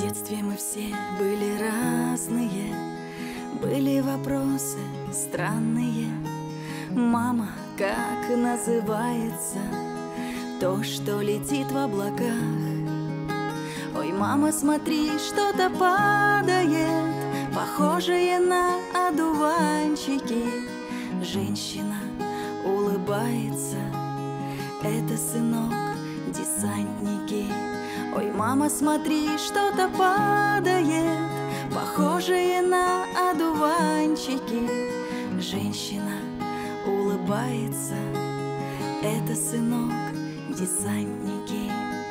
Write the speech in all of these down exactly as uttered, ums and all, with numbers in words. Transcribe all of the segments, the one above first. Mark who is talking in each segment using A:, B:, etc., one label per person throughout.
A: детстве мы все были разные, были вопросы странные. Мама, как называется то, что летит в облаках? Ой, мама, смотри, что-то падает, похожее на одуванчики. Женщина улыбается, это, сынок, десантники. Ой, мама, смотри, что-то падает, похожее на одуванчики. Женщина улыбается, это, сынок, десантники.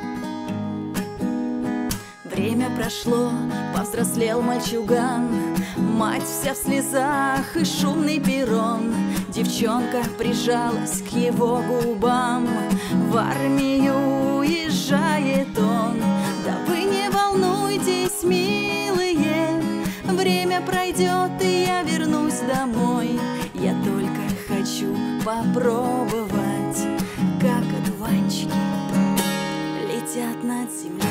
A: Время прошло, повзрослел мальчуган, мать вся в слезах и шумный перрон. Девчонка прижалась к его губам, в армию уезжает он. Да вы не волнуйтесь, милые, время пройдет, и я вернусь домой. Я только хочу попробовать, как одуванчики летят над землей.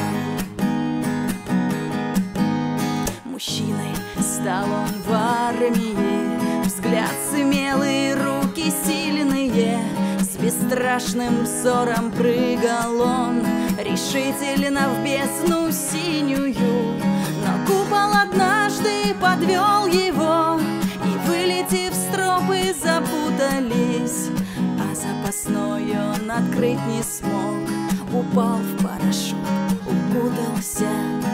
A: Мужчиной стал он в армии, взгляд смелый, руки сильные. С бесстрашным взором прыгал он решительно в бездну синюю. Но купол однажды подвел его, и, вылетев, стропы запутались. А запасной он открыть не смог, упал в парашют, укутался.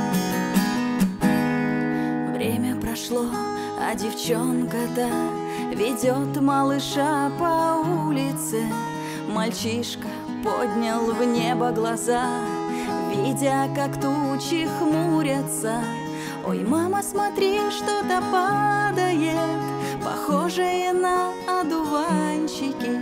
A: Время прошло, а девчонка-то ведет малыша по улице. Мальчишка поднял в небо глаза, видя, как тучи хмурятся. Ой, мама, смотри, что-то падает, похожее на одуванчики.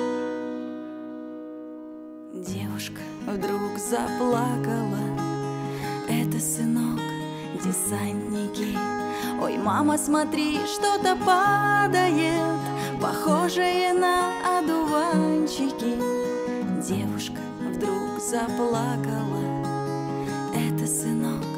A: Девушка вдруг заплакала, это, сынок, десантники. Ой, мама, смотри, что-то падает, похожее на одуванчики. Девушка вдруг заплакала, это, сынок,